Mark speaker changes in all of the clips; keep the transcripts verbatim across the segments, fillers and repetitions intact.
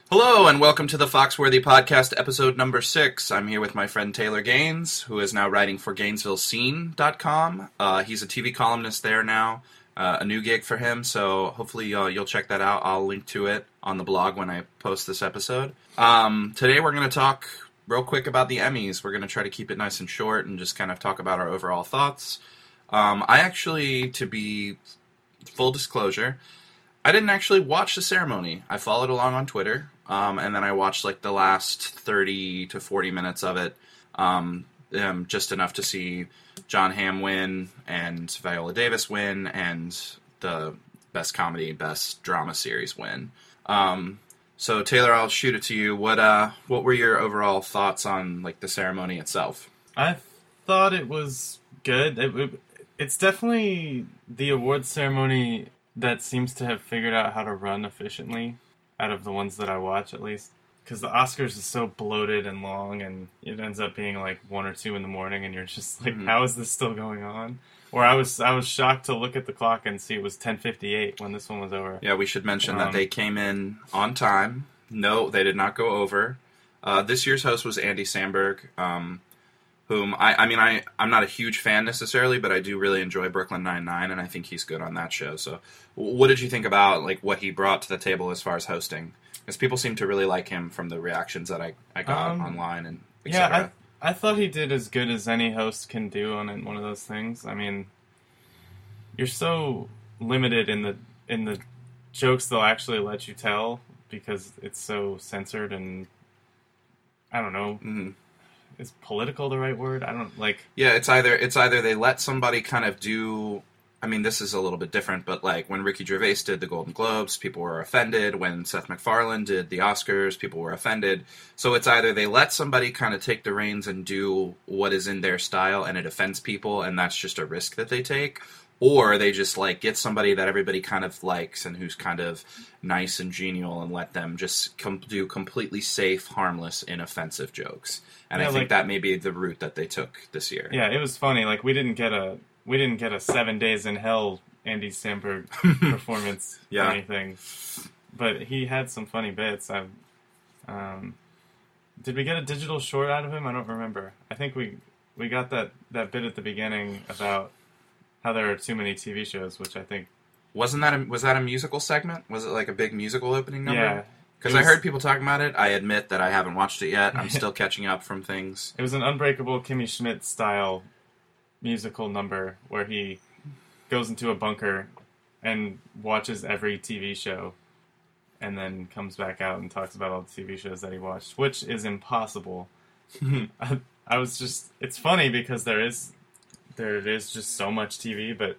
Speaker 1: Hello and welcome to the Foxworthy Podcast, episode number six. I'm here with my friend Taylor Gaines, who is now writing for Gainesville Scene dot com. Uh, he's a T V columnist there now, uh, a new gig for him, so hopefully uh, you'll check that out. I'll link to it on the blog when I post this episode. Um, today we're going to talk real quick about the Emmys. We're going to try to keep it nice and short and just kind of talk about our overall thoughts. Um, I actually, to be full disclosure, I didn't actually watch the ceremony. I followed along on Twitter. Um, and then I watched like the last thirty to forty minutes of it, um, um, just enough to see Jon Hamm win and Viola Davis win and the Best Comedy, Best Drama Series win. Um, so Taylor, I'll shoot it to you. What uh, what were your overall thoughts on like the ceremony itself?
Speaker 2: I thought it was good. It, it, it's definitely the awards ceremony that seems to have figured out how to run efficiently. Out of the ones that I watch, at least. Because the Oscars is so bloated and long, and it ends up being like one or two in the morning, and you're just like, mm-hmm. How is this still going on? Or I was I was shocked to look at the clock and see it was ten fifty-eight when this one was over.
Speaker 1: Yeah, we should mention um, that they came in on time. No, they did not go over. Uh, this year's host was Andy Samberg, um, whom, I, I mean, I, I'm not a huge fan necessarily, but I do really enjoy Brooklyn Nine-Nine, and I think he's good on that show. So what did you think about like what he brought to the table as far as hosting? Because people seem to really like him from the reactions that I, I got um, online and et cetera.
Speaker 2: Yeah, I, I thought he did as good as any host can do on one of those things. I mean, you're so limited in the in the jokes they'll actually let you tell because it's so censored and, I don't know... Mm-hmm. Is political the right word? I don't like.
Speaker 1: Yeah, it's either it's either they let somebody kind of do. I mean, this is a little bit different, but like when Ricky Gervais did the Golden Globes, people were offended. When Seth MacFarlane did the Oscars, people were offended. So it's either they let somebody kind of take the reins and do what is in their style, and it offends people, and that's just a risk that they take. Or they just, like, get somebody that everybody kind of likes and who's kind of nice and genial and let them just com- do completely safe, harmless, inoffensive jokes. And yeah, I think like, that may be the route that they took this year.
Speaker 2: Yeah, it was funny. Like, we didn't get a we didn't get a Seven Days in Hell Andy Samberg performance yeah. or anything. But he had some funny bits. I, um, did we get a digital short out of him? I don't remember. I think we we got that, that bit at the beginning about... how there are too many T V shows, which I think...
Speaker 1: Wasn't that a, was that a musical segment? Was it like a big musical opening number?
Speaker 2: Yeah.
Speaker 1: Because I heard people talking about it. I admit that I haven't watched it yet. I'm still catching up from things.
Speaker 2: It was an Unbreakable Kimmy Schmidt style musical number where he goes into a bunker and watches every T V show and then comes back out and talks about all the T V shows that he watched, which is impossible. I, I was just... It's funny because there is... There is just so much T V, but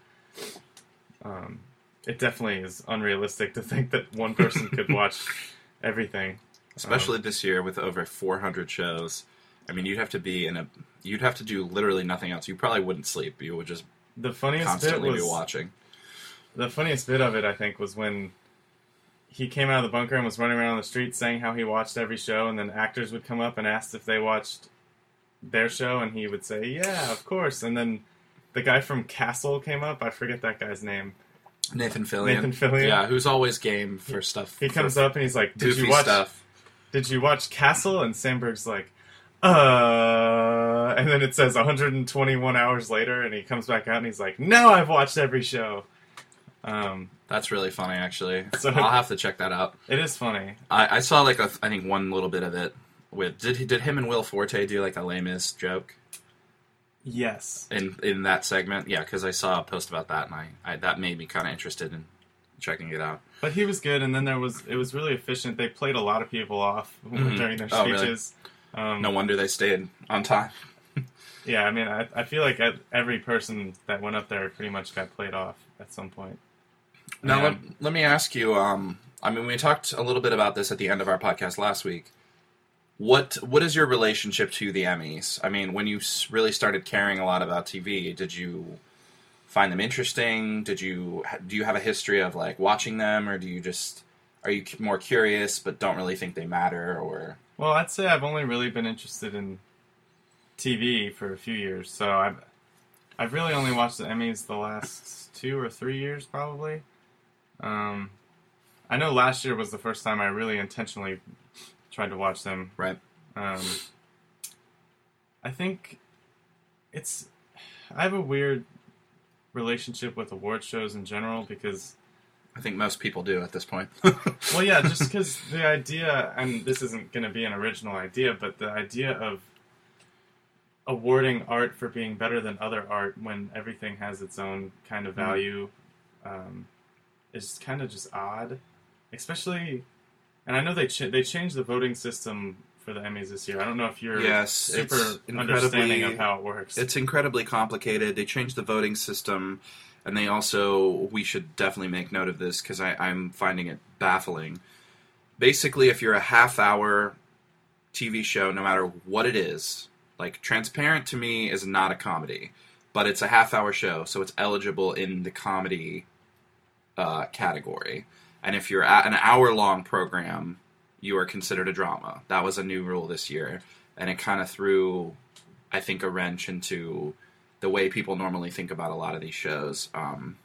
Speaker 2: um, it definitely is unrealistic to think that one person could watch everything.
Speaker 1: Especially um, this year with over four hundred shows. I mean, you'd have to be in a... You'd have to do literally nothing else. You probably wouldn't sleep. You would just
Speaker 2: the funniest
Speaker 1: constantly
Speaker 2: bit was,
Speaker 1: be watching.
Speaker 2: The funniest bit of it, I think, was when he came out of the bunker and was running around the street saying how he watched every show, and then actors would come up and ask if they watched... their show, and he would say, yeah, of course. And then the guy from Castle came up. I forget that guy's name.
Speaker 1: Nathan Fillion.
Speaker 2: Nathan Fillion.
Speaker 1: Yeah, who's always game for stuff.
Speaker 2: He comes up and he's like, did you watch
Speaker 1: stuff.
Speaker 2: Did you watch Castle? And Samberg's like, uh... And then it says one hundred twenty-one hours later, and he comes back out and he's like, no, I've watched every show. Um,
Speaker 1: That's really funny, actually.
Speaker 2: So
Speaker 1: I'll have to check that out.
Speaker 2: It is funny.
Speaker 1: I, I saw, like, a, I think one little bit of it. With did he did him and Will Forte do like a Les Mis joke?
Speaker 2: Yes.
Speaker 1: In in that segment, yeah, because I saw a post about that, and I, I that made me kind of interested in checking it out.
Speaker 2: But he was good, and then there was it was really efficient. They played a lot of people off mm-hmm. during their speeches.
Speaker 1: Oh, really? um, no wonder they stayed on time.
Speaker 2: Yeah, I mean, I I feel like every person that went up there pretty much got played off at some point.
Speaker 1: Now let, let me ask you. Um, I mean, we talked a little bit about this at the end of our podcast last week. What what is your relationship to the Emmys? I mean, when you really started caring a lot about T V, did you find them interesting? Did you do you have a history of like watching them, or do you just are you more curious but don't really think they matter? Or
Speaker 2: well, I'd say I've only really been interested in T V for a few years, so I've I've really only watched the Emmys the last two or three years, probably. Um, I know last year was the first time I really intentionally tried to watch them.
Speaker 1: Right.
Speaker 2: Um, I think it's... I have a weird relationship with award shows in general because...
Speaker 1: I think most people do at this point.
Speaker 2: Well, yeah, just because the idea, and this isn't going to be an original idea, but the idea of awarding art for being better than other art when everything has its own kind of value um, is kind of just odd. Especially, and I know they ch- they changed the voting system for the Emmys this year. I don't know if you're
Speaker 1: yes,
Speaker 2: super
Speaker 1: it's
Speaker 2: understanding of how it works.
Speaker 1: It's incredibly complicated. They changed the voting system. And they also, we should definitely make note of this because I'm finding it baffling. Basically, if you're a half-hour T V show, no matter what it is, like Transparent to me is not a comedy, but it's a half-hour show, so it's eligible in the comedy uh, category. And if you're at an hour-long program, you are considered a drama. That was a new rule this year, and it kind of threw, I think, a wrench into the way people normally think about a lot of these shows. Um,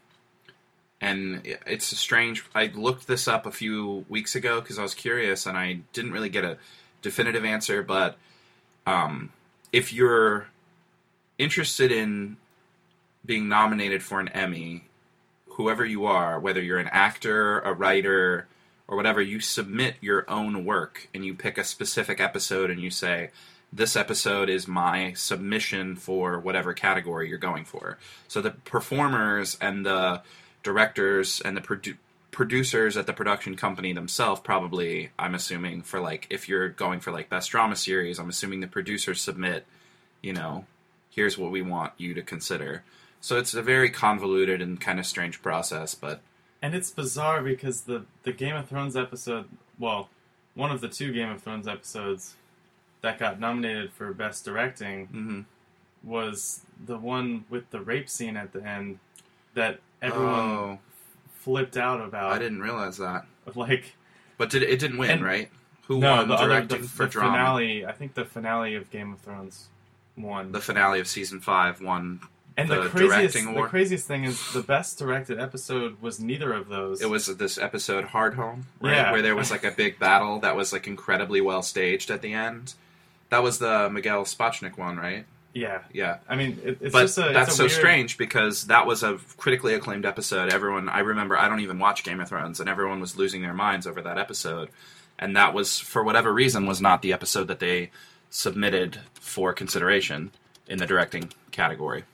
Speaker 1: and it's strange. I looked this up a few weeks ago because I was curious, and I didn't really get a definitive answer, but um, if you're interested in being nominated for an Emmy, whoever you are, whether you're an actor, a writer, or whatever, you submit your own work, and you pick a specific episode, and you say, this episode is my submission for whatever category you're going for. So the performers and the directors and the produ- producers at the production company themselves probably, I'm assuming, for like, if you're going for like best drama series, I'm assuming the producers submit, you know, here's what we want you to consider. So it's a very convoluted and kind of strange process, but...
Speaker 2: And it's bizarre because the, the Game of Thrones episode, well, one of the two Game of Thrones episodes that got nominated for Best Directing
Speaker 1: mm-hmm.
Speaker 2: was the one with the rape scene at the end that everyone
Speaker 1: oh,
Speaker 2: flipped out about.
Speaker 1: I didn't realize that.
Speaker 2: Like,
Speaker 1: but did it didn't win,
Speaker 2: and,
Speaker 1: right? Who
Speaker 2: no,
Speaker 1: won
Speaker 2: the
Speaker 1: directing
Speaker 2: other, the,
Speaker 1: for
Speaker 2: the
Speaker 1: drama?
Speaker 2: Finale, I think the finale of Game of Thrones won.
Speaker 1: The finale of season five won.
Speaker 2: And
Speaker 1: the,
Speaker 2: the craziest,
Speaker 1: directing
Speaker 2: the
Speaker 1: award.
Speaker 2: craziest thing is the best directed episode was neither of those.
Speaker 1: It was this episode Hard Home, right?
Speaker 2: Yeah.
Speaker 1: Where there was like a big battle that was like incredibly well staged at the end. That was the Miguel Spochnik one, right?
Speaker 2: Yeah.
Speaker 1: Yeah.
Speaker 2: I mean, it, it's
Speaker 1: but
Speaker 2: just a...
Speaker 1: that's
Speaker 2: it's a
Speaker 1: so
Speaker 2: weird...
Speaker 1: strange because that was a critically acclaimed episode. Everyone, I remember, I don't even watch Game of Thrones, and everyone was losing their minds over that episode. And that was, for whatever reason, was not the episode that they submitted for consideration in the directing category.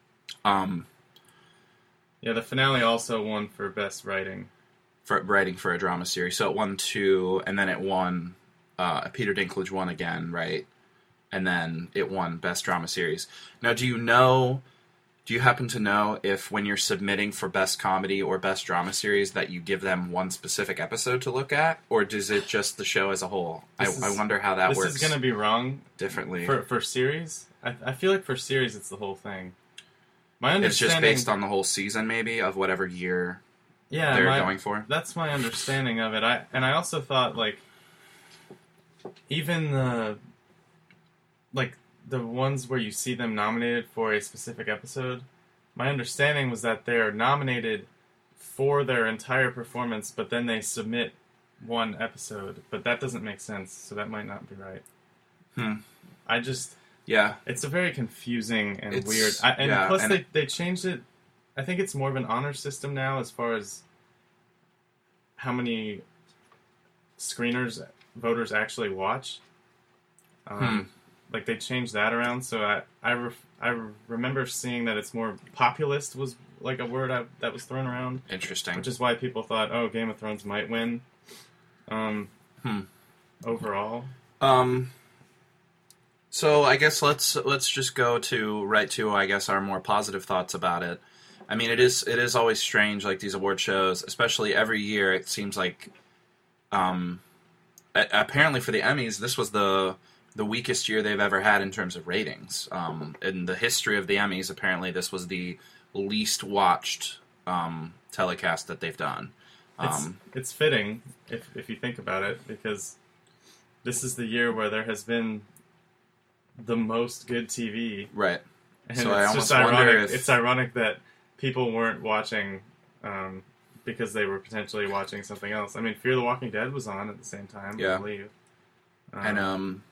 Speaker 1: Um,
Speaker 2: yeah, the finale also won for best writing.
Speaker 1: For writing for a drama series. So it won two, and then it won, uh, Peter Dinklage won again, right? And then it won best drama series. Now, do you know, do you happen to know if when you're submitting for best comedy or best drama series that you give them one specific episode to look at? Or does it just the show as a whole? I,
Speaker 2: Is,
Speaker 1: I wonder how that
Speaker 2: this
Speaker 1: works.
Speaker 2: This is going to be wrong.
Speaker 1: Differently.
Speaker 2: For, for series? I, I feel like for series it's the whole thing. My
Speaker 1: It's just
Speaker 2: understanding,
Speaker 1: based on the whole season, maybe, of whatever year
Speaker 2: yeah,
Speaker 1: they're
Speaker 2: my,
Speaker 1: going for.
Speaker 2: That's my understanding of it. I and I also thought like even the like the ones where you see them nominated for a specific episode. My understanding was that they are nominated for their entire performance, but then they submit one episode. But that doesn't make sense, so that might not be right.
Speaker 1: Hmm.
Speaker 2: I just.
Speaker 1: Yeah.
Speaker 2: It's a very confusing and
Speaker 1: It's,
Speaker 2: weird. I, and
Speaker 1: yeah,
Speaker 2: plus,
Speaker 1: and
Speaker 2: they,
Speaker 1: it,
Speaker 2: they changed it. I think it's more of an honor system now as far as how many screeners voters actually watch. Um,
Speaker 1: hmm.
Speaker 2: Like, they changed that around. So I I, ref, I remember seeing that it's more populist was like a word I, that was thrown around.
Speaker 1: Interesting.
Speaker 2: Which is why people thought, oh, Game of Thrones might win um,
Speaker 1: hmm.
Speaker 2: overall.
Speaker 1: Um... So I guess let's let's just go to right to I guess our more positive thoughts about it. I mean, it is it is always strange, like these award shows, especially every year. It seems like, um, a- apparently for the Emmys, this was the the weakest year they've ever had in terms of ratings. Um, in the history of the Emmys, apparently this was the least watched um, telecast that they've done. Um,
Speaker 2: it's, it's fitting if if you think about it, because this is the year where there has been the most good T V.
Speaker 1: Right.
Speaker 2: And
Speaker 1: So
Speaker 2: it's
Speaker 1: I almost
Speaker 2: just ironic.
Speaker 1: wonder if...
Speaker 2: It's ironic that people weren't watching um, because they were potentially watching something else. I mean, Fear the Walking Dead was on at the same time,
Speaker 1: Yeah.
Speaker 2: I believe. Um,
Speaker 1: and um,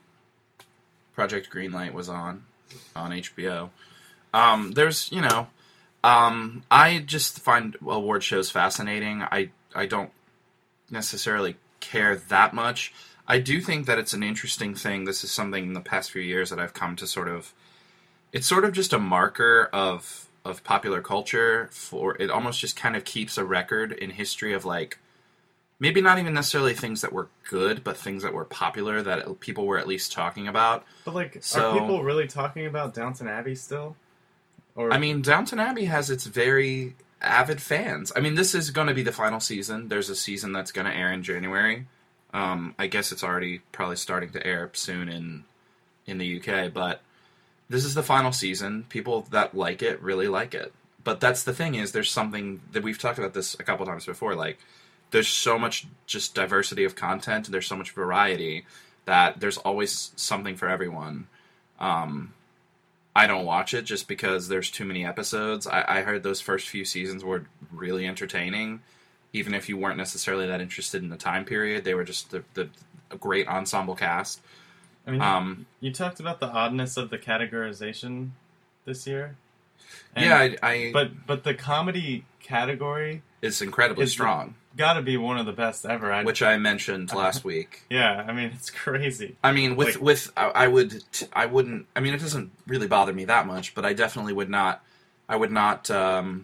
Speaker 1: Project Greenlight was on on H B O. Um, there's, you know, um, I just find award shows fascinating. I I don't necessarily care that much. I do think that it's an interesting thing. This is something in the past few years that I've come to sort of. It's sort of just a marker of of popular culture. For it almost just kind of keeps a record in history of like. Maybe not even necessarily things that were good, but things that were popular that people were at least talking about.
Speaker 2: But, like,
Speaker 1: So-
Speaker 2: are people really talking about Downton Abbey still? Or
Speaker 1: I mean, Downton Abbey has its very avid fans. I mean, this is going to be the final season. There's a season that's going to air in January. Um, I guess it's already probably starting to air soon in in the U K, but this is the final season. People that like it really like it. But that's the thing is, there's something that we've talked about this a couple times before, like, there's so much just diversity of content, and there's so much variety that there's always something for everyone. Um, I don't watch it just because there's too many episodes. I, I heard those first few seasons were really entertaining, even if you weren't necessarily that interested in the time period. They were just the, the a great ensemble cast.
Speaker 2: I mean,
Speaker 1: Um,
Speaker 2: you talked about the oddness of the categorization this year. And-
Speaker 1: yeah, I, I
Speaker 2: But but the comedy category
Speaker 1: it's incredibly
Speaker 2: is
Speaker 1: strong,
Speaker 2: got to be one of the best ever. I,
Speaker 1: which I mentioned last week.
Speaker 2: yeah, I mean, it's crazy.
Speaker 1: I mean, with
Speaker 2: Like-
Speaker 1: with I, I would t- I wouldn't. I mean, it doesn't really bother me that much, but I definitely would not. I would not um,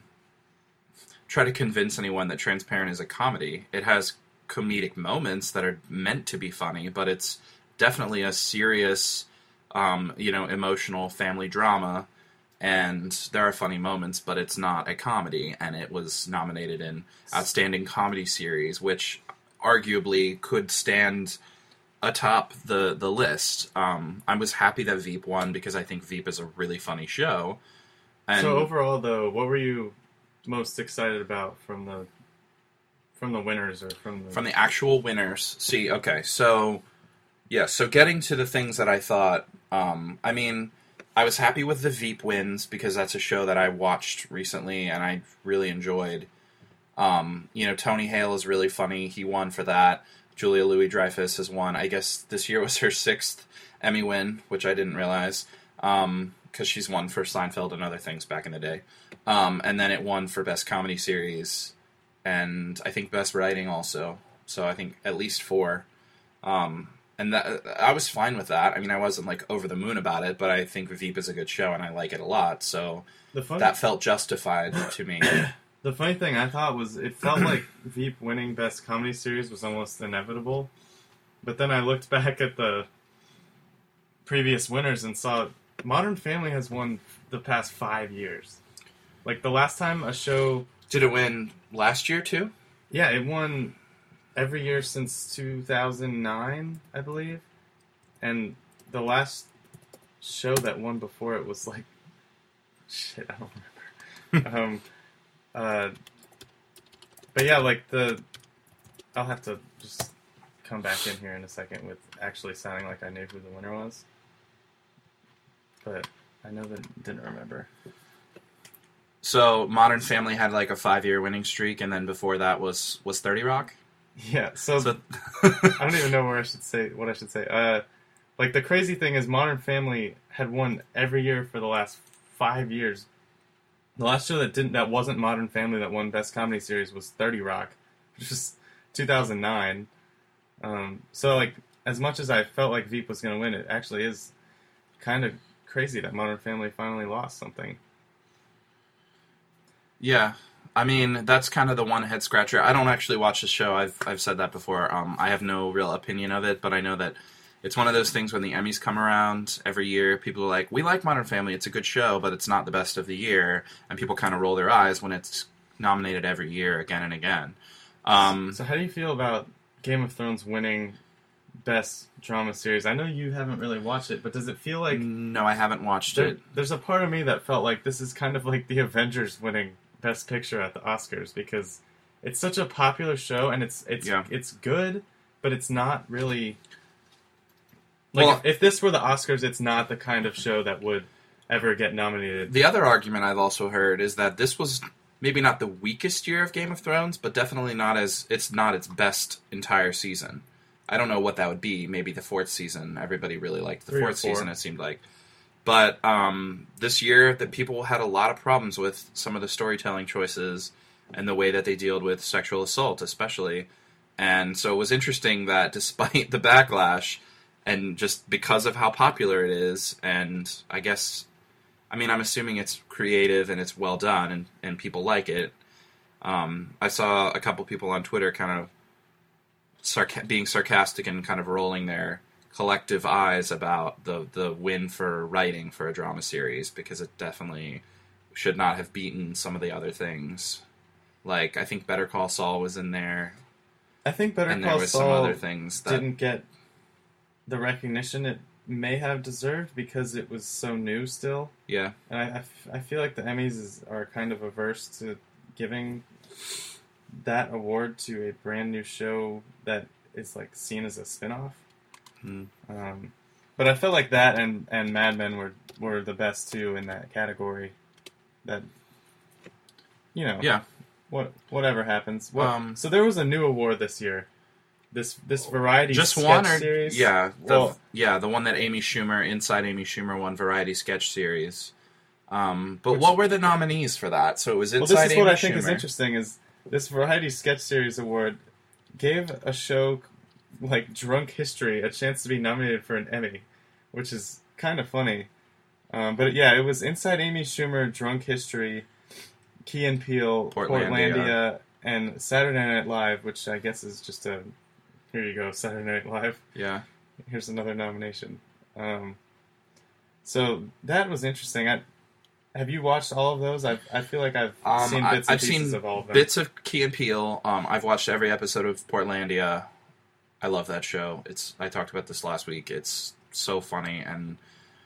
Speaker 1: try to convince anyone that Transparent is a comedy. It has comedic moments that are meant to be funny, but it's definitely a serious, um, you know, emotional family drama. And there are funny moments, but it's not a comedy. And it was nominated in Outstanding Comedy Series, which arguably could stand atop the the list. Um, I was happy that Veep won because I think Veep is a really funny show. And
Speaker 2: So overall, though, what were you most excited about from the from the winners or from the
Speaker 1: from the actual winners, see, okay, so yeah, so getting to the things that I thought, um, I mean, I was happy with the Veep wins because that's a show that I watched recently and I really enjoyed. Um, you know, Tony Hale is really funny. He won for that. Julia Louis-Dreyfus has won. I guess this year was her sixth Emmy win, which I didn't realize, um, because she's won for Seinfeld and other things back in the day. Um, and then it won for Best Comedy Series, and I think Best Writing also. So I think at least four. Um, and that, I was fine with that. I mean, I wasn't like over the moon about it, but I think Veep is a good show and I like it a lot. So
Speaker 2: the funny,
Speaker 1: that felt justified to me.
Speaker 2: the funny thing I thought was it felt like Veep winning Best Comedy Series was almost inevitable, but then I looked back at the previous winners and saw Modern Family has won the past five years. Like the last time a show,
Speaker 1: Did it win last year too?
Speaker 2: yeah, it won every year since two thousand nine, I believe. And the last show that won before it was like, shit, I don't remember. um, uh, but yeah, like the, I'll have to just come back in here in a second with actually sounding like I knew who the winner was. But I know that didn't remember.
Speaker 1: So Modern Family had like a five-year winning streak, and then before that was was thirty Rock.
Speaker 2: Yeah, so,
Speaker 1: So
Speaker 2: I don't even know where I should say what I should say. Uh, like the crazy thing is, Modern Family had won every year for the last five years. The last show that didn't, that wasn't Modern Family, that won Best Comedy Series was thirty Rock, which was two thousand nine. Um, so like, as much as I felt like Veep was going to win, it actually is kind of crazy that Modern Family finally lost something.
Speaker 1: yeah, I mean that's kind of the one head scratcher. I don't actually watch the show. I've I've said that before. Um, I have no real opinion of it, but I know that it's one of those things when the Emmys come around every year. People are like, "We like Modern Family. It's a good show, but it's not the best of the year," and people kind of roll their eyes when it's nominated every year again and again. Um,
Speaker 2: So how do you feel about Game of Thrones winning Best Drama Series? I know you haven't really watched it, but does it feel like
Speaker 1: no, I haven't watched
Speaker 2: there,
Speaker 1: it.
Speaker 2: there's a part of me that felt like this is kind of like the Avengers winning Best Picture at the Oscars, because it's such a popular show and it's it's
Speaker 1: Yeah.
Speaker 2: it's good, but it's not really like
Speaker 1: Well-
Speaker 2: if, if this were the Oscars, it's not the kind of show that would ever get nominated.
Speaker 1: The other argument I've also heard is that this was maybe not the weakest year of Game of Thrones, but definitely not as it's not its best entire season. I don't know what that would be. Maybe the fourth season. Everybody really liked the
Speaker 2: Three or
Speaker 1: fourth
Speaker 2: four.
Speaker 1: season, it seemed like. But um, this year, that people had a lot of problems with some of the storytelling choices and the way that they dealt with sexual assault, especially. And so it was interesting that despite the backlash, and just because of how popular it is, and I guess, I mean, I'm assuming it's creative and it's well done, and, and people like it. Um, I saw a couple people on Twitter kind of sarca- being sarcastic and kind of rolling their collective eyes about the, the win for writing for a drama series, because it definitely should not have beaten some of the other things. Like, I think Better Call Saul was in there.
Speaker 2: I think Better
Speaker 1: and
Speaker 2: Call
Speaker 1: there was
Speaker 2: Saul
Speaker 1: some other things that
Speaker 2: didn't get the recognition it may have deserved because it was so new still.
Speaker 1: Yeah.
Speaker 2: And I, I f- I feel like the Emmys is, are kind of averse to giving that award to a brand new show that is like seen as a spin-off.
Speaker 1: Hmm.
Speaker 2: Um, but I felt like that and, and Mad Men were, were the best two in that category. That, you know,
Speaker 1: Yeah.
Speaker 2: what whatever happens. What,
Speaker 1: Um,
Speaker 2: so there was a new award this year. This this variety
Speaker 1: Just
Speaker 2: sketch
Speaker 1: one or
Speaker 2: series.
Speaker 1: yeah, the,
Speaker 2: Well,
Speaker 1: yeah, the one that Amy Schumer, Inside Amy Schumer, won variety sketch series. Um, but
Speaker 2: Which-
Speaker 1: what were the nominees for that? So it was
Speaker 2: well,
Speaker 1: Inside
Speaker 2: this is
Speaker 1: Amy
Speaker 2: what I think
Speaker 1: Schumer.
Speaker 2: is interesting is this variety sketch series award gave a show like Drunk History a chance to be nominated for an Emmy, which is kind of funny. Um, but yeah, it was Inside Amy Schumer, Drunk History, Key and Peele,
Speaker 1: Portlandia.
Speaker 2: Portlandia, and Saturday Night Live, which I guess is just a here you go, Saturday Night Live.
Speaker 1: Yeah.
Speaker 2: Here's another nomination. Um, so that was interesting. I, have you watched all of those? I I feel like I've
Speaker 1: Um,
Speaker 2: seen
Speaker 1: I,
Speaker 2: bits and
Speaker 1: I've
Speaker 2: pieces
Speaker 1: seen
Speaker 2: of all of them.
Speaker 1: bits of Key and Peele. Um, I've watched every episode of Portlandia. I love that show. It's I talked about this last week. It's so funny, and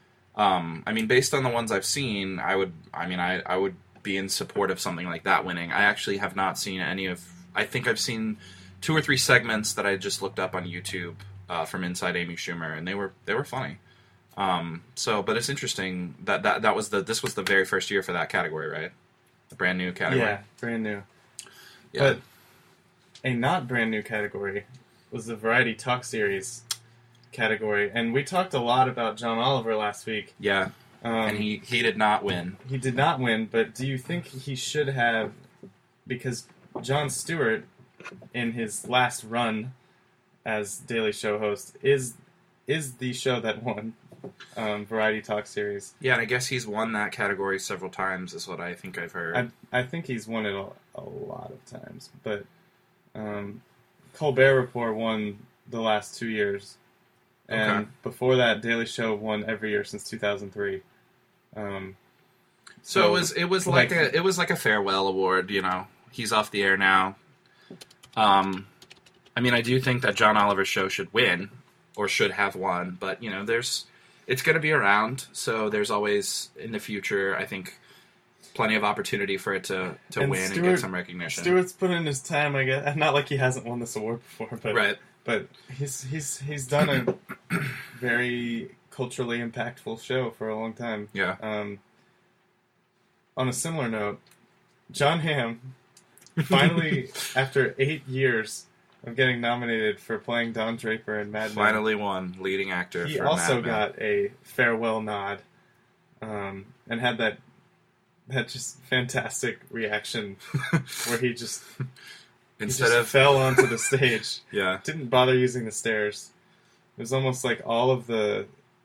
Speaker 1: um, I mean, based on the ones I've seen, I would. I mean, I I would be in support of something like that winning. I actually have not seen any of. I think I've seen two or three segments that I just looked up on YouTube uh, from Inside Amy Schumer, and they were they were funny. Um, so, but it's interesting that, that that was the this was the very first year for that category, right? The brand new category.
Speaker 2: Yeah, brand new.
Speaker 1: Yeah.
Speaker 2: But a not brand new category was the Variety Talk Series category, and we talked a lot about John Oliver last week.
Speaker 1: yeah,
Speaker 2: Um,
Speaker 1: and he he did not win.
Speaker 2: He did not win, but do you think he should have? Because Jon Stewart, in his last run as Daily Show host, is is the show that won um, Variety Talk Series.
Speaker 1: Yeah, and I guess he's won that category several times, is what I think I've heard.
Speaker 2: I I think he's won it a, a lot of times, but um, Colbert Report won the last two years, and
Speaker 1: Okay.
Speaker 2: before that, Daily Show won every year since two thousand three. Um,
Speaker 1: so, it was it was like,
Speaker 2: like-
Speaker 1: a it was like a farewell award. You know, he's off the air now. Um, I mean, I do think that John Oliver's show should win, or should have won, but you know, there's it's going to be around, so there's always in the future, I think, plenty of opportunity for it to, to
Speaker 2: And
Speaker 1: win and
Speaker 2: Stewart-
Speaker 1: get some recognition.
Speaker 2: Stewart's put in his time, I guess. Not like he hasn't won this award before, but
Speaker 1: Right.
Speaker 2: but he's he's he's done a very culturally impactful show for a long time.
Speaker 1: Yeah.
Speaker 2: Um, on a similar note, John Hamm finally, after eight years of getting nominated for playing Don Draper in Mad Men,
Speaker 1: Finally won leading actor
Speaker 2: he
Speaker 1: for
Speaker 2: also
Speaker 1: Mad Men.
Speaker 2: got a farewell nod, um, and had that that just fantastic reaction where he just he
Speaker 1: Instead
Speaker 2: just
Speaker 1: of
Speaker 2: fell onto the stage.
Speaker 1: yeah.
Speaker 2: Didn't bother using the stairs. It was almost like all of the.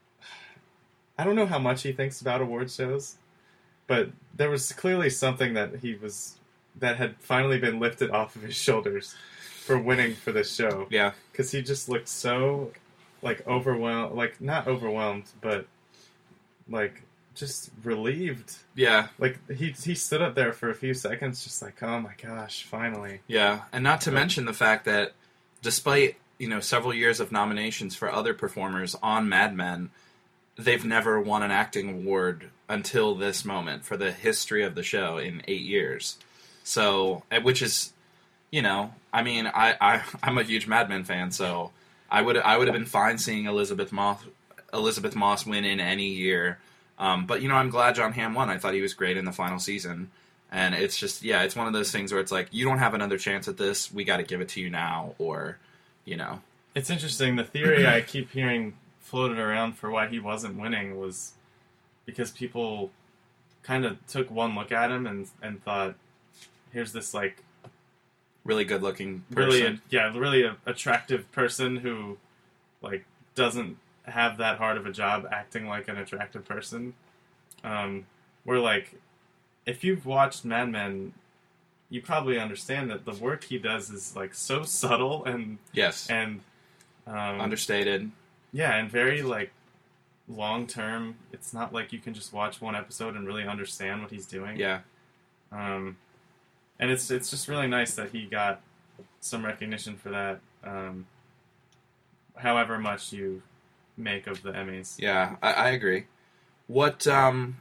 Speaker 2: I don't know how much he thinks about award shows, but there was clearly something that he was that had finally been lifted off of his shoulders for winning for this show.
Speaker 1: Yeah.
Speaker 2: Because he just looked so like overwhelmed, like not overwhelmed, but like just relieved.
Speaker 1: Yeah.
Speaker 2: Like he he stood up there for a few seconds, just like, oh my gosh, finally.
Speaker 1: Yeah, and not to mention the fact that despite, you know, several years of nominations for other performers on Mad Men, they've never won an acting award until this moment for the history of the show in eight years. So, eh, which is, you know, I mean, I, I I'm a huge Mad Men fan, so I would I would have been fine seeing Elizabeth Moss Elizabeth Moss win in any year. Um, but you know, I'm glad John Hamm won. I thought he was great in the final season, And it's just, yeah, it's one of those things where it's like, you don't have another chance at this, we got to give it to you now, or, you know.
Speaker 2: It's interesting, the theory I keep hearing floated around for why he wasn't winning was because people kind of took one look at him and and thought, here's this, like...
Speaker 1: Really good-looking person.
Speaker 2: Really, a, yeah, really a, attractive person who, like, doesn't have that hard of a job acting like an attractive person. Um, where, like, if you've watched Mad Men, you probably understand that the work he does is, like, so subtle and...
Speaker 1: Yes.
Speaker 2: And... Um,
Speaker 1: Understated.
Speaker 2: Yeah, and very, like, long-term. It's not like you can just watch one episode and really understand what he's doing.
Speaker 1: Yeah.
Speaker 2: Um... And it's it's just really nice that he got some recognition for that, um, however much you make of the Emmys.
Speaker 1: Yeah, I, I agree. What, um...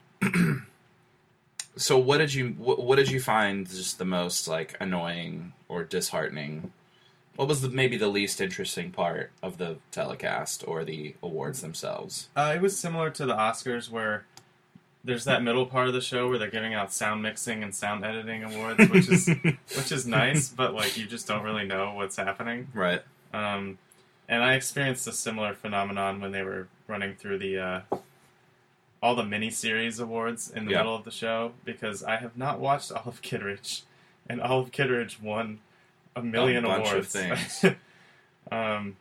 Speaker 1: so what did you what, what did you find just the most, like, annoying or disheartening? What was the maybe the least interesting part of the telecast or the awards themselves?
Speaker 2: Uh, it was similar to the Oscars, where there's that middle part of the show where they're giving out sound mixing and sound editing awards, which is which is nice, but like you just don't really know what's happening.
Speaker 1: Right.
Speaker 2: Um, and I experienced a similar phenomenon when they were running through the uh, all the miniseries awards in the
Speaker 1: yeah.
Speaker 2: middle of the show, because I have not watched Olive Kitteridge, and Olive Kitteridge won a million
Speaker 1: a bunch
Speaker 2: awards.
Speaker 1: Of things.
Speaker 2: um,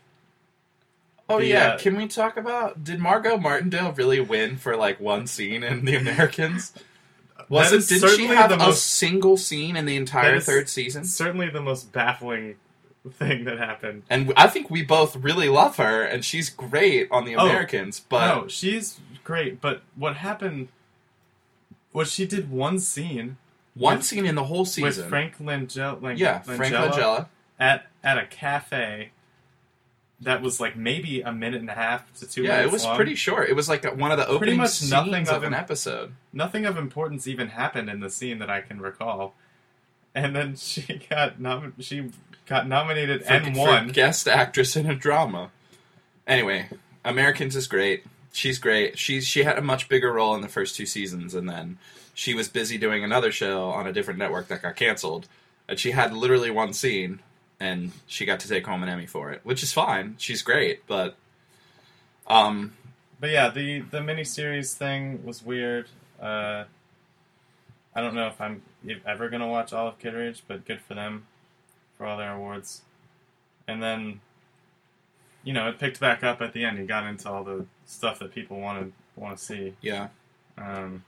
Speaker 1: Oh
Speaker 2: The,
Speaker 1: yeah,
Speaker 2: uh,
Speaker 1: can we talk about, did Margot Martindale really win for like one scene in The Americans? Wasn't
Speaker 2: is
Speaker 1: did she
Speaker 2: certainly
Speaker 1: have
Speaker 2: the
Speaker 1: a
Speaker 2: most-
Speaker 1: single scene in the entire
Speaker 2: That is
Speaker 1: third season?
Speaker 2: certainly the most baffling thing that happened.
Speaker 1: And I think we both really love her, and she's great on The
Speaker 2: Oh,
Speaker 1: Americans. But
Speaker 2: No, she's great, but what happened was she did one scene
Speaker 1: one
Speaker 2: with-
Speaker 1: scene in the whole season.
Speaker 2: with Frank Langella, Lang-
Speaker 1: yeah, Frank
Speaker 2: Langella
Speaker 1: Langella.
Speaker 2: at at a cafe that was like maybe a minute and a half to two
Speaker 1: Yeah,
Speaker 2: minutes
Speaker 1: it was
Speaker 2: long.
Speaker 1: pretty short. It was like one of the opening
Speaker 2: much
Speaker 1: scenes
Speaker 2: nothing
Speaker 1: of
Speaker 2: of
Speaker 1: an
Speaker 2: im-
Speaker 1: episode.
Speaker 2: Nothing of importance even happened in the scene that I can recall. And then she got nom- she got nominated
Speaker 1: For,
Speaker 2: and
Speaker 1: for
Speaker 2: won.
Speaker 1: guest actress in a drama. Anyway, Americans is great. She's great. She's she had a much bigger role in the first two seasons, and then she was busy doing another show on a different network that got canceled. And she had literally one scene, and she got to take home an Emmy for it, which is fine. She's great, but um,
Speaker 2: But yeah, the the miniseries thing was weird. Uh, I don't know if I'm ever gonna watch Olive Kitteridge, but good for them for all their awards. And then, you know, it picked back up at the end. You got into all the stuff that people wanted want to see.
Speaker 1: yeah,
Speaker 2: Um,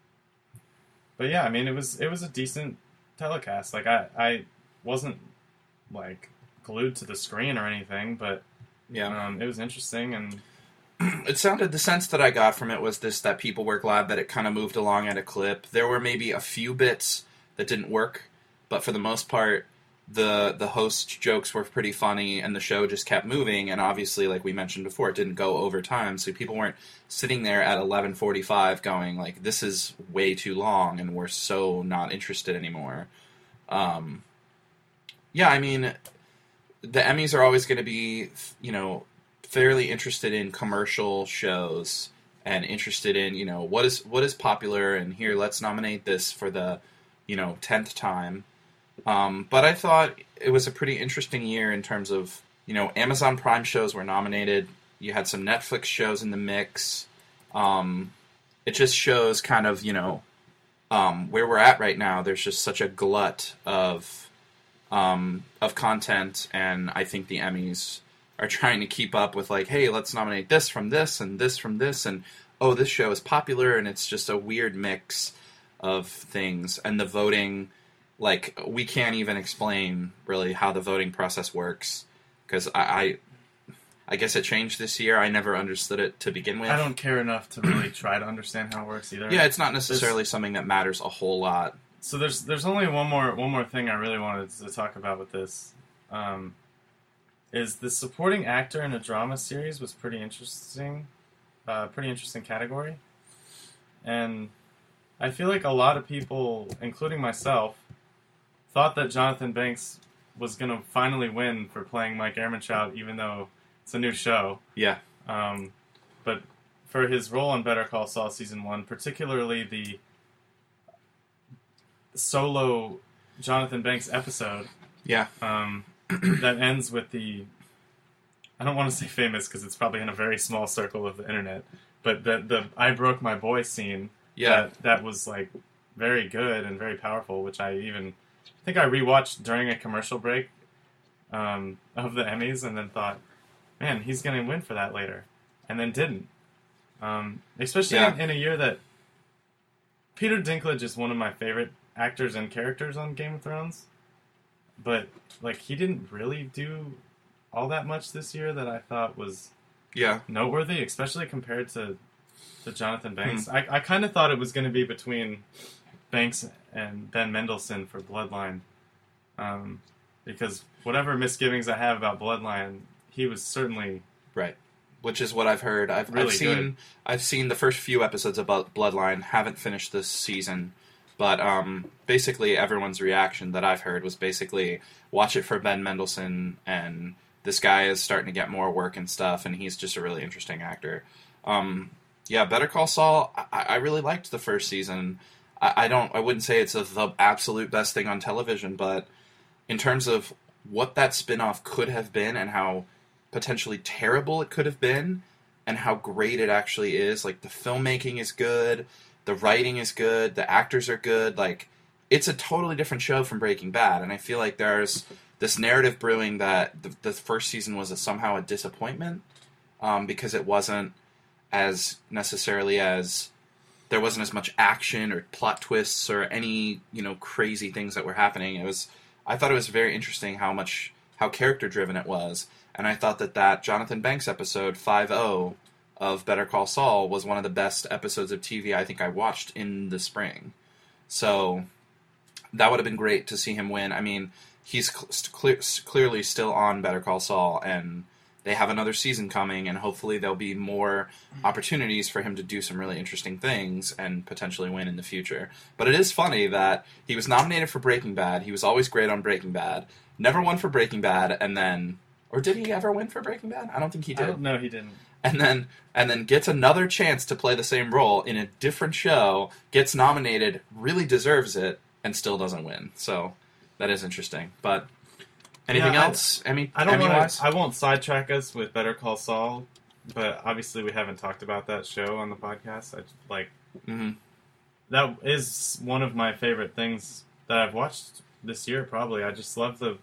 Speaker 2: but yeah, I mean, it was it was a decent telecast. Like I I wasn't like glued to the screen or anything, but
Speaker 1: yeah.
Speaker 2: um, it was interesting. And
Speaker 1: It sounded, the sense that I got from it was this, that people were glad that it kind of moved along at a clip. There were maybe a few bits that didn't work, but for the most part, the the host jokes were pretty funny, and the show just kept moving, and obviously, like we mentioned before, it didn't go over time, so people weren't sitting there at eleven forty-five going, like, this is way too long, and we're so not interested anymore. Um, yeah, I mean, the Emmys are always going to be, you know, fairly interested in commercial shows and interested in, you know, what is what is popular, and here, let's nominate this for the, you know, tenth time. Um, but I thought it was a pretty interesting year in terms of, you know, Amazon Prime shows were nominated. You had some Netflix shows in the mix. Um, it just shows kind of, you know, um, where we're at right now. There's just such a glut of um, of content, and I think the Emmys are trying to keep up with, like, hey, let's nominate this from this and this from this, and oh, this show is popular, and it's just a weird mix of things. And the voting, like, we can't even explain really how the voting process works, because I, I I guess it changed this year. I never understood it to begin with.
Speaker 2: I don't care enough to really try to understand how it works either.
Speaker 1: Yeah, it's not necessarily there's, something that matters a whole lot.
Speaker 2: So there's there's only one more one more thing I really wanted to talk about with this. Um, is the supporting actor in a drama series was pretty interesting, uh, pretty interesting category, and I feel like a lot of people, including myself, thought that Jonathan Banks was going to finally win for playing Mike Ehrmantraut, even though it's a new show.
Speaker 1: Yeah.
Speaker 2: Um, but for his role on Better Call Saul Season one, particularly the solo Jonathan Banks episode.
Speaker 1: Yeah.
Speaker 2: Um, that ends with the, I don't want to say famous because it's probably in a very small circle of the internet, but the the I broke my boy scene.
Speaker 1: Yeah.
Speaker 2: That, that was like very good and very powerful, which I even I think I rewatched during a commercial break um, of the Emmys, and then thought, man, he's going to win for that later, and then didn't. Um, especially
Speaker 1: Yeah.
Speaker 2: in, in a year that Peter Dinklage is one of my favorite actors and characters on Game of Thrones, but like he didn't really do all that much this year that I thought was
Speaker 1: Yeah.
Speaker 2: noteworthy, especially compared to, to Jonathan Banks.
Speaker 1: Hmm.
Speaker 2: I, I kind of thought it was going to be between Banks and Ben Mendelsohn for Bloodline, um, because whatever misgivings I have about Bloodline, he was certainly
Speaker 1: Right. Which is what I've heard. I've,
Speaker 2: Really
Speaker 1: I've seen
Speaker 2: good.
Speaker 1: I've seen the first few episodes of Bu- Bloodline. Haven't finished this season, but um, basically everyone's reaction that I've heard was basically watch it for Ben Mendelsohn, and this guy is starting to get more work and stuff, and he's just a really interesting actor. Um, yeah, Better Call Saul. I, I really liked the first season. I, I don't. I wouldn't say it's a, the absolute best thing on television, but in terms of what that spinoff could have been and how potentially terrible it could have been and how great it actually is, like the filmmaking is good, the writing is good, the actors are good, like it's a totally different show from Breaking Bad, and I feel like there's this narrative brewing that the, the first season was a, somehow a disappointment um, because it wasn't as necessarily as there wasn't as much action or plot twists or any, you know, crazy things that were happening. It was, I thought it was very interesting how much, how character driven it was. And I thought that that Jonathan Banks episode, five oh, of Better Call Saul was one of the best episodes of T V I think I watched in the spring. So that would have been great to see him win. I mean, he's cl- clear, clearly still on Better Call Saul, and they have another season coming, and hopefully there'll be more opportunities for him to do some really interesting things and potentially win in the future. But it is funny that he was nominated for Breaking Bad. He was always great on Breaking Bad. Never won for Breaking Bad, and then... Or did he ever win for Breaking Bad? I don't think he did.
Speaker 2: No, he didn't.
Speaker 1: And then and then gets another chance to play the same role in a different show, gets nominated, really deserves it, and still doesn't win. So that is interesting. But anything
Speaker 2: Yeah, I-
Speaker 1: else? Emmy,
Speaker 2: I don't
Speaker 1: Emmy
Speaker 2: want
Speaker 1: wise?
Speaker 2: to. I won't sidetrack us with Better Call Saul, but obviously we haven't talked about that show on the podcast. I like
Speaker 1: Mm-hmm.
Speaker 2: that is one of my favorite things that I've watched this year. Probably, I just love the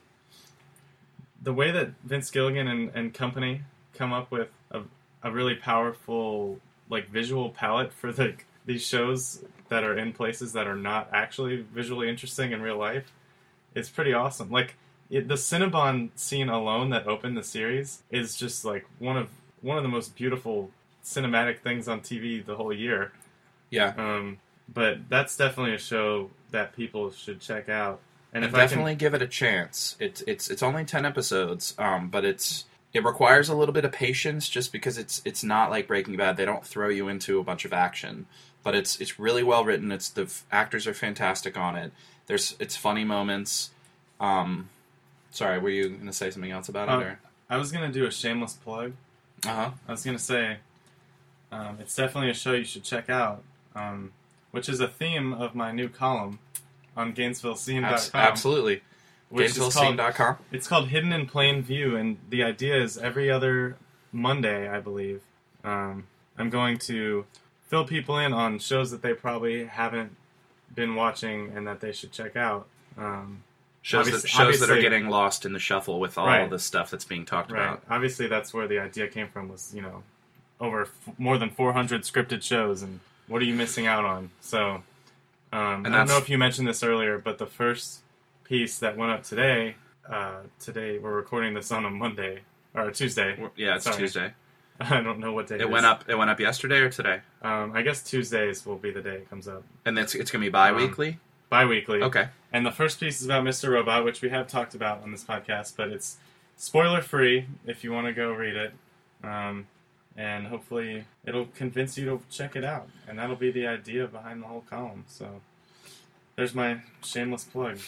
Speaker 2: the way that Vince Gilligan and, and company come up with a, a really powerful like visual palette for the these shows that are in places that are not actually visually interesting in real life. It's pretty awesome. Like it, the Cinnabon scene alone that opened the series is just like one of one of the most beautiful cinematic things on T V the whole year.
Speaker 1: Yeah.
Speaker 2: Um, but that's definitely a show that people should check out. And
Speaker 1: And
Speaker 2: if
Speaker 1: definitely
Speaker 2: I can,
Speaker 1: give it a chance. It's it's it's only ten episodes, um, but it's it requires a little bit of patience just because it's it's not like Breaking Bad. They don't throw you into a bunch of action, but it's it's really well written. It's the f- actors are fantastic on it. There's it's funny moments. Um, sorry, were you going to say something else about
Speaker 2: Uh,
Speaker 1: it? Or?
Speaker 2: I was gonna do a shameless plug.
Speaker 1: Uh huh.
Speaker 2: I was gonna say, um, it's definitely a show you should check out, um, which is a theme of my new column on Gainesville Scene dot com.
Speaker 1: Absolutely.
Speaker 2: Which is
Speaker 1: Gainesville Scene
Speaker 2: called,
Speaker 1: dot com.
Speaker 2: it's called Hidden in Plain View, and the idea is every other Monday, I believe, um, I'm going to fill people in on shows that they probably haven't been watching and that they should check out. Um,
Speaker 1: Shows that,
Speaker 2: Obviously-
Speaker 1: shows that are
Speaker 2: obviously-
Speaker 1: getting lost in the shuffle with all
Speaker 2: Right.
Speaker 1: the stuff that's being talked
Speaker 2: right.
Speaker 1: about.
Speaker 2: Obviously, that's where the idea came from. Was you know, over f- more than four hundred scripted shows, and what are you missing out on? So, um, I don't
Speaker 1: that's-
Speaker 2: know if you mentioned this earlier, but the first piece that went up today. Uh, today we're recording this on a Monday or a Tuesday.
Speaker 1: Yeah, it's
Speaker 2: Sorry.
Speaker 1: Tuesday.
Speaker 2: I don't know what day it,
Speaker 1: It
Speaker 2: is.
Speaker 1: went up. It went up yesterday or today,
Speaker 2: Um, I guess Tuesdays will be the day it comes up.
Speaker 1: and it's it's going to be bi-weekly.
Speaker 2: Bi-weekly.
Speaker 1: Okay.
Speaker 2: And the first piece is about Mister Robot, which we have talked about on this podcast, but it's spoiler-free if you want to go read it. Um, and hopefully it'll convince you to check it out. And that'll be the idea behind the whole column. So there's my shameless plug.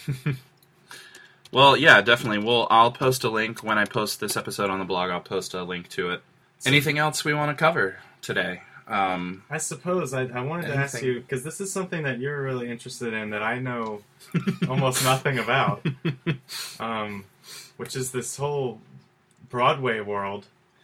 Speaker 1: Well, yeah, definitely. We'll I'll post a link when I post this episode on the blog. I'll post a link to it. Anything else we want to cover today? Um,
Speaker 2: I suppose I, I wanted to ask
Speaker 1: Anything.
Speaker 2: you, because this is something that you're really interested in that I know almost nothing about, um, which is this whole Broadway world.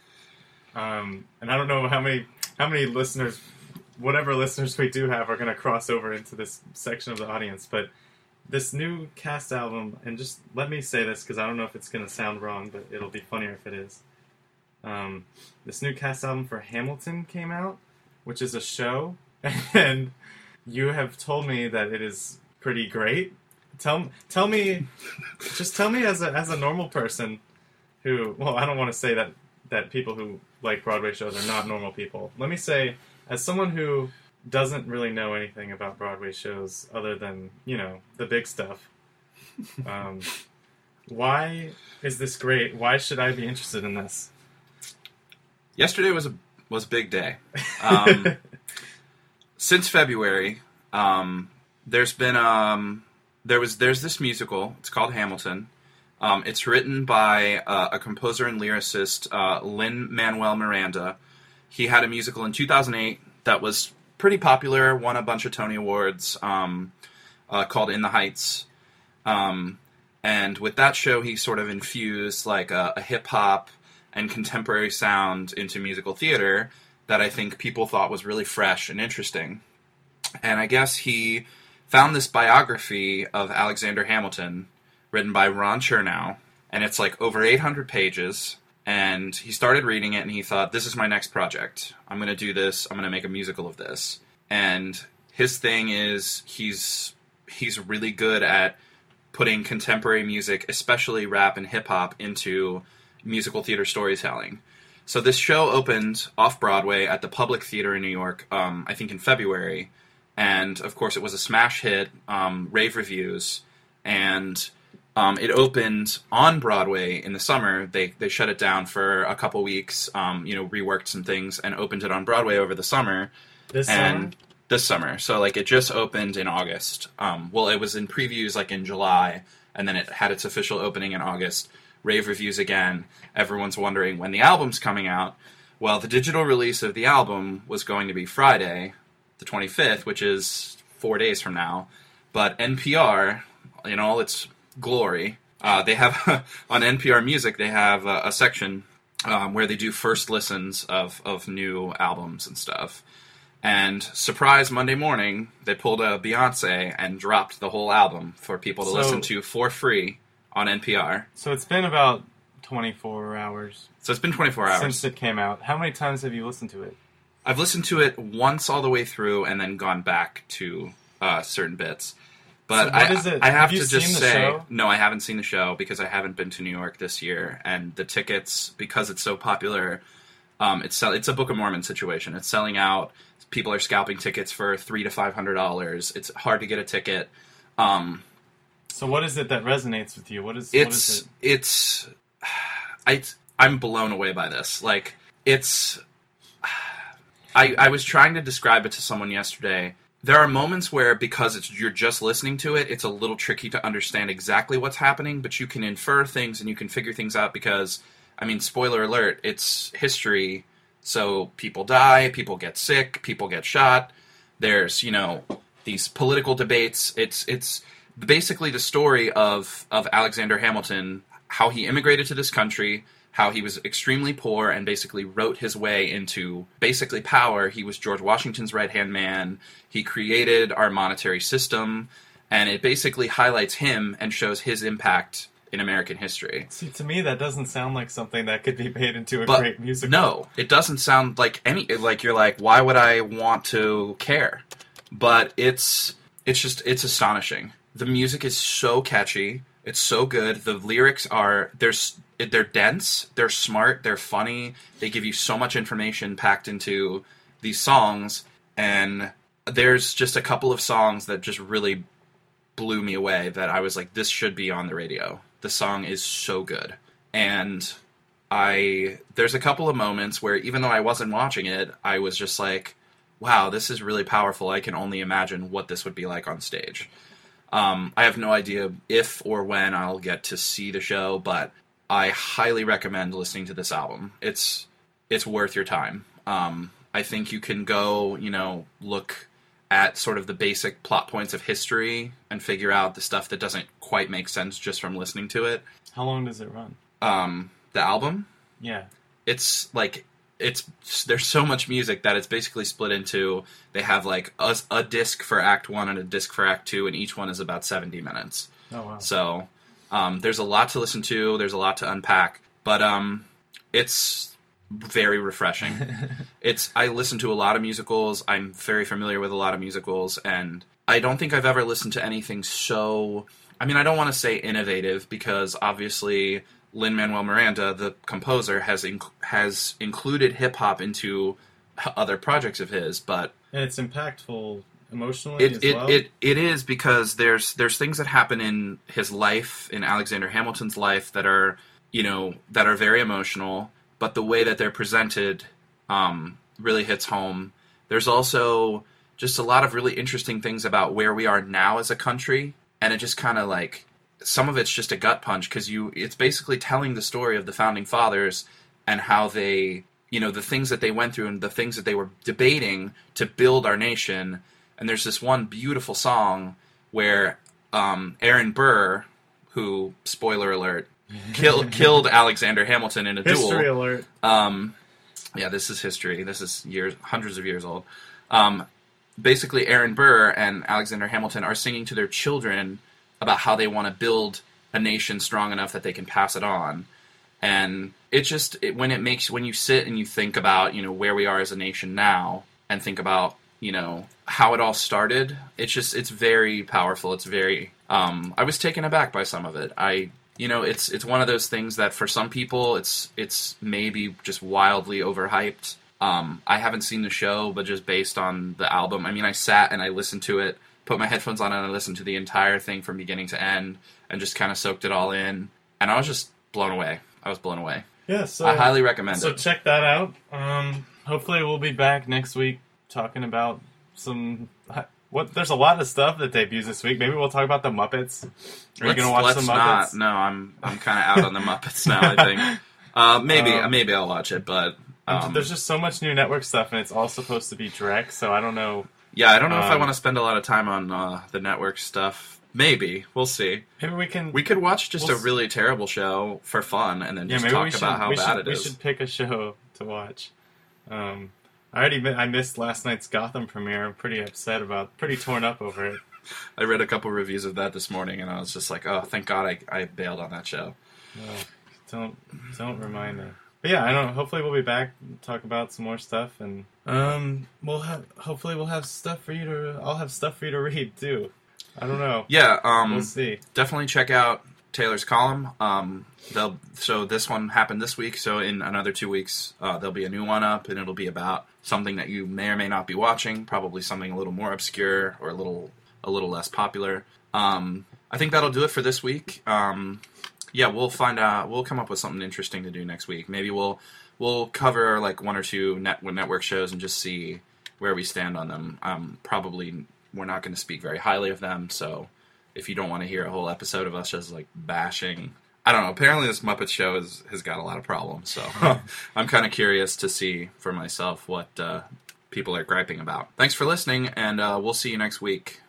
Speaker 2: Um, and I don't know how many how many listeners, whatever listeners we do have, are going to cross over into this section of the audience. But this new cast album, and just let me say this because I don't know if it's going to sound wrong, but it'll be funnier if it is. Um, this new cast album for Hamilton came out, which is a show, and you have told me that it is pretty great. Tell tell me, just tell me as a as a normal person who, well, I don't want to say that that people who like Broadway shows are not normal people. Let me say, as someone who doesn't really know anything about Broadway shows other than, you know, the big stuff, um, why is this great? Why should I be interested in this?
Speaker 1: Yesterday was a was a big day. Um, since February, um, there's been um, there was there's this musical. It's called Hamilton. Um, it's written by uh, a composer and lyricist, uh, Lin-Manuel Miranda. He had a musical in two thousand eight that was pretty popular, won a bunch of Tony Awards, um, uh, called In the Heights. Um, and with that show, he sort of infused like a, a hip-hop and contemporary sound into musical theater that I think people thought was really fresh and interesting. And I guess he found this biography of Alexander Hamilton, written by Ron Chernow, and it's like over eight hundred pages, and he started reading it, and he thought, this is my next project. I'm going to do this. I'm going to make a musical of this. And his thing is he's he's really good at putting contemporary music, especially rap and hip-hop, into musical theater storytelling. So this show opened off-Broadway at the Public Theater in New York, um, I think in February, and of course it was a smash hit, um, rave reviews, and Um, it opened on Broadway in the summer. They they shut it down for a couple weeks, um, you know, reworked some things, and opened it on Broadway over the summer.
Speaker 2: This
Speaker 1: and
Speaker 2: summer?
Speaker 1: This summer. So, like, it just opened in August. Um, well, it was in previews, like, in July, and then it had its official opening in August. Rave reviews again. Everyone's wondering when the album's coming out. Well, the digital release of the album was going to be Friday, the twenty-fifth, which is four days from now. But N P R, in all its glory, uh, they have on N P R Music they have a, a section um, where they do first listens of, of new albums and stuff. And surprise, Monday morning they pulled a Beyonce and dropped the whole album for people to
Speaker 2: So-
Speaker 1: listen to for free on N P R.
Speaker 2: So it's been about twenty-four hours
Speaker 1: So it's been twenty-four hours
Speaker 2: since it came out. How many times have you listened to it?
Speaker 1: I've listened to it once all the way through and then gone back to uh, certain bits. But
Speaker 2: So what
Speaker 1: I,
Speaker 2: is it?
Speaker 1: I have,
Speaker 2: Have you
Speaker 1: to just
Speaker 2: seen the
Speaker 1: say,
Speaker 2: show?
Speaker 1: no, I haven't seen the show because I haven't been to New York this year, and the tickets, because it's so popular, um, it's sell- it's a Book of Mormon situation. It's selling out. People are scalping tickets for three to five hundred dollars. It's hard to get a ticket. Um,
Speaker 2: So what is it that resonates with you? What is
Speaker 1: it's
Speaker 2: what is it?
Speaker 1: it's I I'm blown away by this. Like, it's I I was trying to describe it to someone yesterday. There are moments where, because it's you're just listening to it, it's a little tricky to understand exactly what's happening, but you can infer things and you can figure things out because, I mean, spoiler alert, it's history. So people die, people get sick, people get shot. There's, you know, these political debates. It's it's basically the story of, of Alexander Hamilton, how he immigrated to this country, how he was extremely poor and basically wrote his way into basically power. He was George Washington's right-hand man. He created our monetary system, and it basically highlights him and shows his impact in American history.
Speaker 2: See, to me, that doesn't sound like something that could be made into a
Speaker 1: But
Speaker 2: great musical.
Speaker 1: no, it doesn't sound like any, like you're like, why would I want to care? But it's, it's just, it's astonishing. The music is so catchy. It's so good. The lyrics are, there's, they're dense, they're smart, they're funny. They give you so much information packed into these songs. And there's just a couple of songs that just really blew me away that I was like, this should be on the radio. The song is so good. And I, there's a couple of moments where even though I wasn't watching it, I was just like, wow, this is really powerful. I can only imagine what this would be like on stage. Um, I have no idea if or when I'll get to see the show, but I highly recommend listening to this album. It's it's worth your time. Um, I think you can go, you know, look at sort of the basic plot points of history and figure out the stuff that doesn't quite make sense just from listening to it.
Speaker 2: How long does it run?
Speaker 1: Um, the album?
Speaker 2: Yeah.
Speaker 1: It's like, it's there's so much music that it's basically split into, they have like a, a disc for Act one and a disc for Act two, and each one is about seventy minutes.
Speaker 2: Oh, wow.
Speaker 1: So um, there's a lot to listen to, there's a lot to unpack, but um, it's very refreshing. It's I listen to a lot of musicals. I'm very familiar with a lot of musicals, and I don't think I've ever listened to anything so... I mean, I don't want to say innovative, because obviously Lin-Manuel Miranda, the composer, has inc- has included hip-hop into other projects of his, but...
Speaker 2: And it's impactful emotionally
Speaker 1: it,
Speaker 2: as
Speaker 1: it,
Speaker 2: well?
Speaker 1: It, it is, because there's there's things that happen in his life, in Alexander Hamilton's life, that are, you know, that are very emotional, but the way that they're presented um, really hits home. There's also just a lot of really interesting things about where we are now as a country, and it just kind of like, some of it's just a gut punch, because you it's basically telling the story of the Founding Fathers and how they, you know, the things that they went through and the things that they were debating to build our nation. And there's this one beautiful song where um, Aaron Burr, who, spoiler alert, Killed killed Alexander Hamilton in a
Speaker 2: History
Speaker 1: duel.
Speaker 2: History alert.
Speaker 1: Um, yeah, this is history. This is years, hundreds of years old. Um, basically, Aaron Burr and Alexander Hamilton are singing to their children about how they want to build a nation strong enough that they can pass it on. And it just it, when it makes when you sit and you think about, you know, where we are as a nation now, and think about, you know, how it all started. It's just it's very powerful. It's very. Um, I was taken aback by some of it. I. You know, it's it's one of those things that for some people it's it's maybe just wildly overhyped. Um, I haven't seen the show, but just based on the album, I mean, I sat and I listened to it, put my headphones on, and I listened to the entire thing from beginning to end, and just kind of soaked it all in. And I was just blown away. I was blown away.
Speaker 2: Yeah, so
Speaker 1: I highly recommend
Speaker 2: so
Speaker 1: it.
Speaker 2: So check that out. Um, hopefully, we'll be back next week talking about some. What there's a lot of stuff that debuts this week. Maybe we'll talk about the Muppets. Are
Speaker 1: let's,
Speaker 2: you gonna watch
Speaker 1: let's
Speaker 2: the Muppets?
Speaker 1: Not. No, I'm I'm kind of out on the Muppets now. I think uh, maybe
Speaker 2: um,
Speaker 1: maybe I'll watch it, but um,
Speaker 2: there's just so much new network stuff, and it's all supposed to be direct. So I don't know.
Speaker 1: Yeah, I don't know um, if I want to spend a lot of time on uh, the network stuff. Maybe we'll see.
Speaker 2: Maybe we can.
Speaker 1: We could watch just
Speaker 2: we'll
Speaker 1: a really terrible show for fun, and then just
Speaker 2: yeah,
Speaker 1: talk
Speaker 2: should,
Speaker 1: about how bad
Speaker 2: should,
Speaker 1: it
Speaker 2: we
Speaker 1: is.
Speaker 2: We should pick a show to watch. Um, I already I missed last night's Gotham premiere. I'm pretty upset about, pretty torn up over it.
Speaker 1: I read a couple reviews of that this morning, and I was just like, oh, thank God I, I bailed on that show.
Speaker 2: No, don't don't remind me. But yeah, I don't know. Hopefully we'll be back and talk about some more stuff, and um, we'll have hopefully we'll have stuff for you to. I'll have stuff for you to read too. I don't know.
Speaker 1: Yeah, um,
Speaker 2: we'll see.
Speaker 1: Definitely check out Taylor's column. Um, they'll so this one happened this week, so in another two weeks uh, there'll be a new one up, and it'll be about something that you may or may not be watching, probably something a little more obscure or a little a little less popular. Um, I think that'll do it for this week. Um, yeah, we'll find out. We'll come up with something interesting to do next week. Maybe we'll we'll cover like one or two net network shows and just see where we stand on them. Um, probably we're not going to speak very highly of them, so if you don't want to hear a whole episode of us just like bashing, I don't know. Apparently, this Muppet show has has got a lot of problems, so I'm kind of curious to see for myself what uh, people are griping about. Thanks for listening, and uh, we'll see you next week.